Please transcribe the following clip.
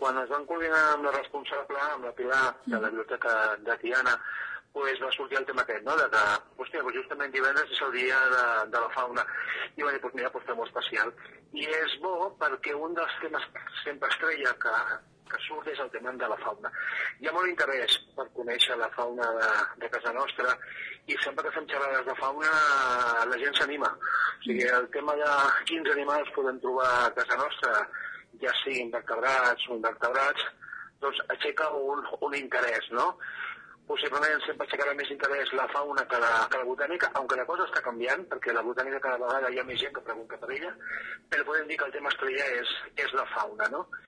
quan ens vam coordinar amb la responsable, amb la Pilar, de la biblioteca de Tiana, pues va sortir el tema aquest, no?, de que, hòstia, pues justament divendres és el dia de la fauna. I va dir, pues mira, pues fem-ho especial. I és bo perquè un dels temes sempre estrella que surt és el tema de la fauna. Hi ha molt interès per conèixer la fauna de casa nostra i sempre que fem xerrades de fauna la gent s'anima. O sigui, el tema de quins animals podem trobar a casa nostra, ja siguin vertebrats o invertebrats, doncs aixeca un interès, no? Possiblement sempre aixecarà més interès la fauna que la botànica, aunque la cosa està canviant, perquè la botànica cada vegada hi ha més gent que pregunta per ella, però podem dir que el tema estrella és la fauna, no?